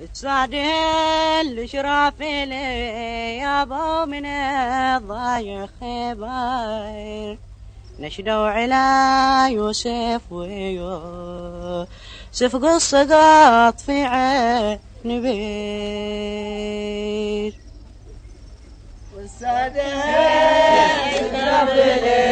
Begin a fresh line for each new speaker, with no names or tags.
تصادل شرافيل يا بو من الضايع خباير نشدوا على يوسف ويوسف قصة قط في عين بير والسادة شرافيل